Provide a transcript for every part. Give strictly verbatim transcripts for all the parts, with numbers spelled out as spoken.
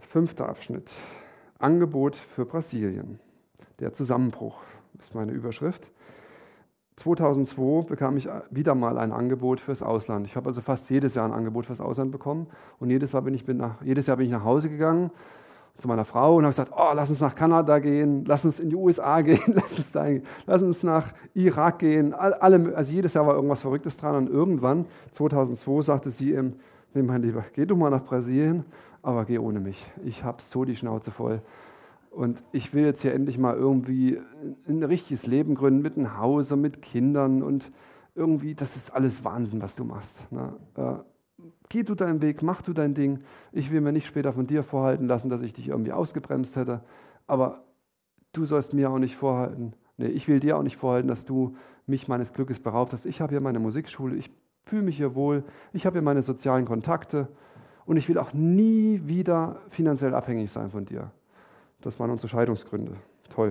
Fünfter Abschnitt. Angebot für Brasilien. Der Zusammenbruch ist meine Überschrift. zweitausendzwei bekam ich wieder mal ein Angebot fürs Ausland. Ich habe also fast jedes Jahr ein Angebot fürs Ausland bekommen. Und jedes, Mal bin ich bin nach, jedes Jahr bin ich nach Hause gegangen zu meiner Frau und habe gesagt, oh, lass uns nach Kanada gehen, lass uns in die U S A gehen, lass uns, da, lass uns nach Irak gehen. Alle, also jedes Jahr war irgendwas Verrücktes dran. Und irgendwann, zweitausendzwei, sagte sie ihm, nee, mein Lieber, geh du mal nach Brasilien, aber geh ohne mich. Ich habe so die Schnauze voll. Und ich will jetzt hier endlich mal irgendwie ein richtiges Leben gründen mit einem Haus und mit Kindern und irgendwie, das ist alles Wahnsinn, was du machst. Ne? Äh, geh du deinen Weg, mach du dein Ding. Ich will mir nicht später von dir vorhalten lassen, dass ich dich irgendwie ausgebremst hätte, aber du sollst mir auch nicht vorhalten, nee, ich will dir auch nicht vorhalten, dass du mich meines Glückes beraubt hast. Ich habe hier meine Musikschule, ich fühle mich hier wohl, ich habe hier meine sozialen Kontakte und ich will auch nie wieder finanziell abhängig sein von dir. Das waren unsere Scheidungsgründe. Toll.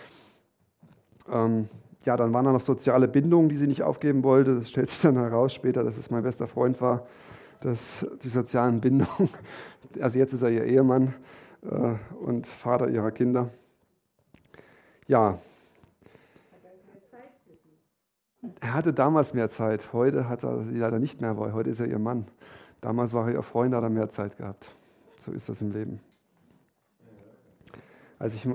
Ähm, ja, dann waren da noch soziale Bindungen, die sie nicht aufgeben wollte. Das stellt sich dann heraus später, dass es mein bester Freund war, dass die sozialen Bindungen, also jetzt ist er ihr Ehemann äh, und Vater ihrer Kinder. Ja. Er hatte damals mehr Zeit. Heute hat er sie leider nicht mehr, weil heute ist er ihr Mann. Damals war er ihr Freund, da hat er mehr Zeit gehabt. So ist das im Leben. Als ich,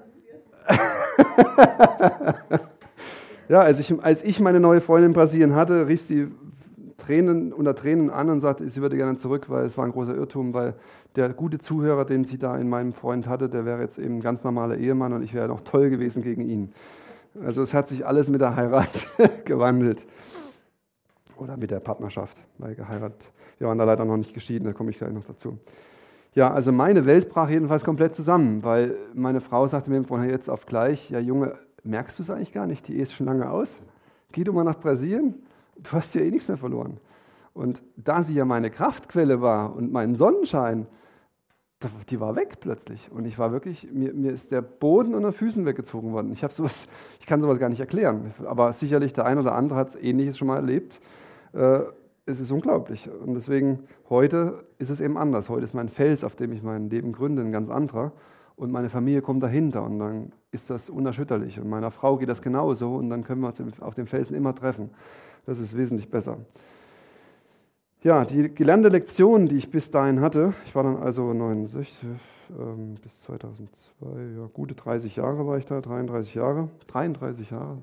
ja, als ich, als ich meine neue Freundin in Brasilien hatte, rief sie Tränen, unter Tränen an und sagte, sie würde gerne zurück, weil es war ein großer Irrtum, weil der gute Zuhörer, den sie da in meinem Freund hatte, der wäre jetzt eben ein ganz normaler Ehemann und ich wäre noch toll gewesen gegen ihn. Also es hat sich alles mit der Heirat gewandelt. Oder mit der Partnerschaft, weil geheiratet. Wir waren da leider noch nicht geschieden, da komme ich gleich noch dazu. Ja, also meine Welt brach jedenfalls komplett zusammen, weil meine Frau sagte mir von jetzt auf gleich, ja Junge, merkst du es eigentlich gar nicht, die Ehe ist schon lange aus, geh du mal nach Brasilien, du hast ja eh nichts mehr verloren. Und da sie ja meine Kraftquelle war und mein Sonnenschein, die war weg plötzlich. Und ich war wirklich, mir, mir ist der Boden unter den Füßen weggezogen worden. Ich habe sowas, ich kann sowas gar nicht erklären, aber sicherlich der ein oder andere hat es Ähnliches schon mal erlebt. Äh, Es ist unglaublich. Und deswegen, heute ist es eben anders. Heute ist mein Fels, auf dem ich mein Leben gründe, ein ganz anderer. Und meine Familie kommt dahinter. Und dann ist das unerschütterlich. Und meiner Frau geht das genauso. Und dann können wir uns auf dem Felsen immer treffen. Das ist wesentlich besser. Ja, die gelernte Lektion, die ich bis dahin hatte, ich war dann also neunundsechzig ähm, bis zweitausendzwei, ja, gute dreißig Jahre war ich da, dreiunddreißig Jahre, dreiunddreißig Jahre.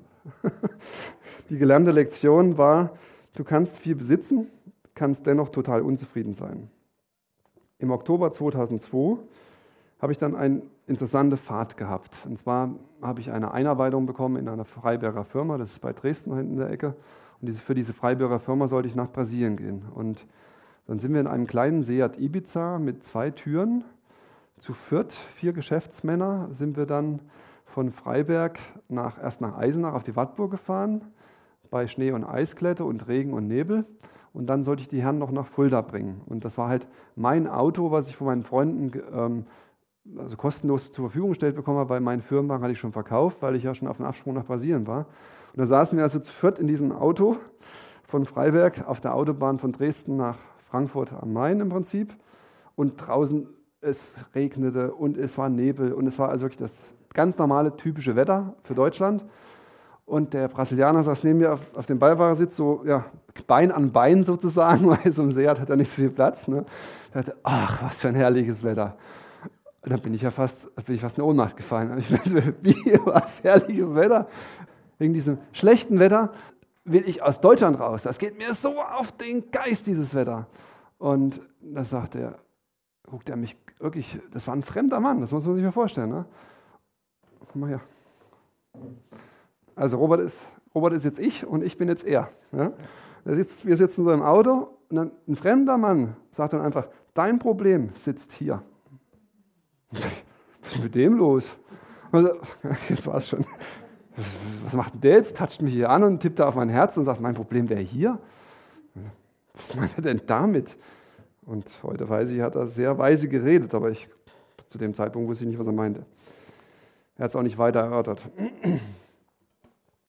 Die gelernte Lektion war, du kannst viel besitzen, kannst dennoch total unzufrieden sein. Im Oktober zweitausendzwei habe ich dann eine interessante Fahrt gehabt. Und zwar habe ich eine Einarbeitung bekommen in einer Freiberger Firma, das ist bei Dresden hinten in der Ecke. Und diese, für diese Freiberger Firma sollte ich nach Brasilien gehen. Und dann sind wir in einem kleinen Seat Ibiza mit zwei Türen. Zu viert, vier Geschäftsmänner, sind wir dann von Freiberg nach, erst nach Eisenach auf die Wartburg gefahren, bei Schnee und Eisglätte und Regen und Nebel. Und dann sollte ich die Herren noch nach Fulda bringen. Und das war halt mein Auto, was ich von meinen Freunden ähm, also kostenlos zur Verfügung gestellt bekommen habe, weil meinen Firmenwagen hatte ich schon verkauft, weil ich ja schon auf dem Absprung nach Brasilien war. Und da saßen wir also zu viert in diesem Auto von Freiberg auf der Autobahn von Dresden nach Frankfurt am Main im Prinzip. Und draußen es regnete und es war Nebel und es war also wirklich das ganz normale, typische Wetter für Deutschland. Und der Brasilianer saß neben mir auf, auf dem Beifahrersitz, so ja, Bein an Bein sozusagen, weil so ein Seat hat ja nicht so viel Platz. Ne? Er dachte, ach, was für ein herrliches Wetter. Und dann bin ich ja fast, bin ich fast in Ohnmacht gefallen. Und ich dachte, wie, was herrliches Wetter? Wegen diesem schlechten Wetter will ich aus Deutschland raus. Das geht mir so auf den Geist, dieses Wetter. Und da sagt er, guckt er mich wirklich, das war ein fremder Mann, das muss man sich mal vorstellen. Ne? Guck mal her. Also Robert ist, Robert ist jetzt ich und ich bin jetzt er. Ja? Er sitzt, wir sitzen so im Auto und dann ein fremder Mann sagt dann einfach, dein Problem sitzt hier. Was ist mit dem los? Also, jetzt war es schon. Was macht denn der jetzt? Toucht mich hier an und tippt da auf mein Herz und sagt, mein Problem wäre hier. Was meint er denn damit? Und heute weiß ich, hat er sehr weise geredet, aber ich, zu dem Zeitpunkt wusste ich nicht, was er meinte. Er hat es auch nicht weiter erörtert.